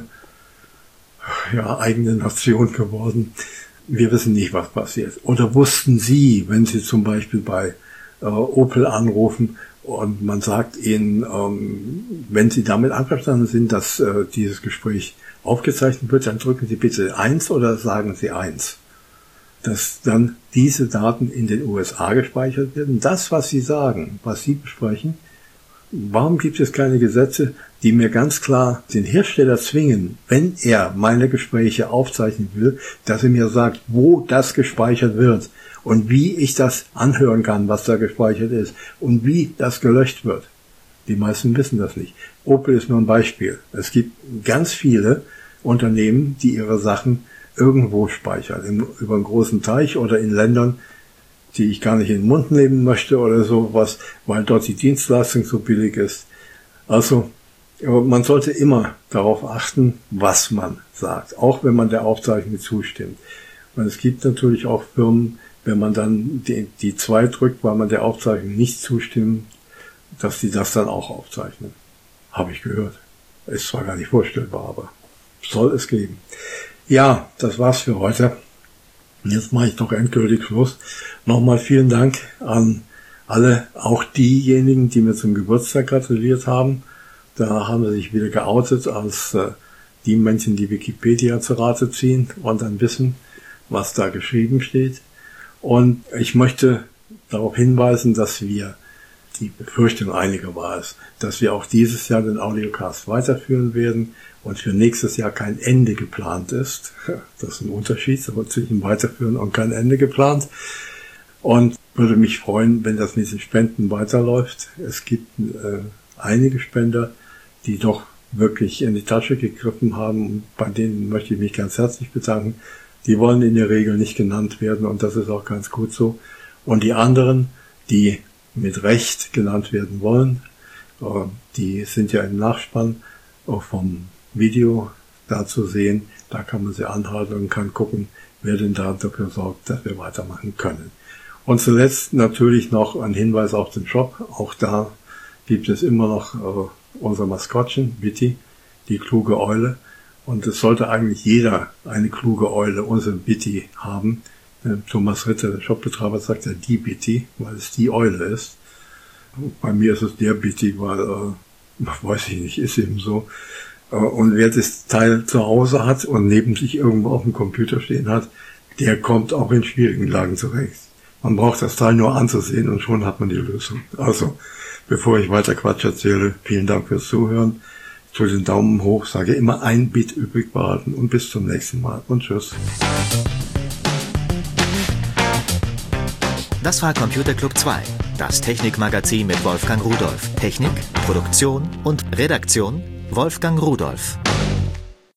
ja, eigene Nation geworden. Wir wissen nicht, was passiert. Oder wussten Sie, wenn Sie zum Beispiel bei äh, Opel anrufen und man sagt Ihnen, ähm, wenn Sie damit einverstanden sind, dass äh, dieses Gespräch aufgezeichnet wird, dann drücken Sie bitte eins oder sagen Sie eins. Dass dann diese Daten in den U S A gespeichert werden. Das, was Sie sagen, was Sie besprechen, warum gibt es keine Gesetze, die mir ganz klar den Hersteller zwingen, wenn er meine Gespräche aufzeichnen will, dass er mir sagt, wo das gespeichert wird und wie ich das anhören kann, was da gespeichert ist und wie das gelöscht wird. Die meisten wissen das nicht. Opel ist nur ein Beispiel. Es gibt ganz viele Unternehmen, die ihre Sachen irgendwo speichern, im, über einen großen Teich oder in Ländern, die ich gar nicht in den Mund nehmen möchte oder sowas, weil dort die Dienstleistung so billig ist. Also man sollte immer darauf achten, was man sagt, auch wenn man der Aufzeichnung zustimmt. Und es gibt natürlich auch Firmen, wenn man dann die, die zwei drückt, weil man der Aufzeichnung nicht zustimmt, dass die das dann auch aufzeichnen. Habe ich gehört. Ist zwar gar nicht vorstellbar, aber soll es geben. Ja, das war's für heute. Jetzt mache ich doch endgültig Schluss. Nochmal vielen Dank an alle, auch diejenigen, die mir zum Geburtstag gratuliert haben. Da haben sie sich wieder geoutet als äh, die Menschen, die Wikipedia zu Rate ziehen und dann wissen, was da geschrieben steht. Und ich möchte darauf hinweisen, dass wir, die Befürchtung einiger war es, dass wir auch dieses Jahr den Audiocast weiterführen werden und für nächstes Jahr kein Ende geplant ist. Das ist ein Unterschied zwischen Weiterführen und kein Ende geplant. Und würde mich freuen, wenn das mit den Spenden weiterläuft. Es gibt äh, einige Spender, die doch wirklich in die Tasche gegriffen haben. Und bei denen möchte ich mich ganz herzlich bedanken. Die wollen in der Regel nicht genannt werden und das ist auch ganz gut so. Und die anderen, die mit Recht genannt werden wollen, die sind ja im Nachspann auch vom Video da zu sehen. Da kann man sie anhalten und kann gucken, wer denn da dafür sorgt, dass wir weitermachen können. Und zuletzt natürlich noch ein Hinweis auf den Shop. Auch da gibt es immer noch äh, unser Maskottchen, Bitty, die kluge Eule. Und es sollte eigentlich jeder eine kluge Eule, unsere Bitty, haben. Äh, Thomas Ritter, der Shopbetreiber, sagt ja die Bitty, weil es die Eule ist. Bei mir ist es der Bitty, weil, äh, weiß ich nicht, ist eben so. Äh, und wer das Teil zu Hause hat und neben sich irgendwo auf dem Computer stehen hat, der kommt auch in schwierigen Lagen zurecht. Man braucht das Teil nur anzusehen und schon hat man die Lösung. Also, bevor ich weiter Quatsch erzähle, vielen Dank fürs Zuhören. Ich drücke den Daumen hoch, sage immer ein Bit übrig behalten und bis zum nächsten Mal und tschüss. Das war Computer Club zwei, das Technikmagazin mit Wolfgang Rudolph. Technik, Produktion und Redaktion Wolfgang Rudolph.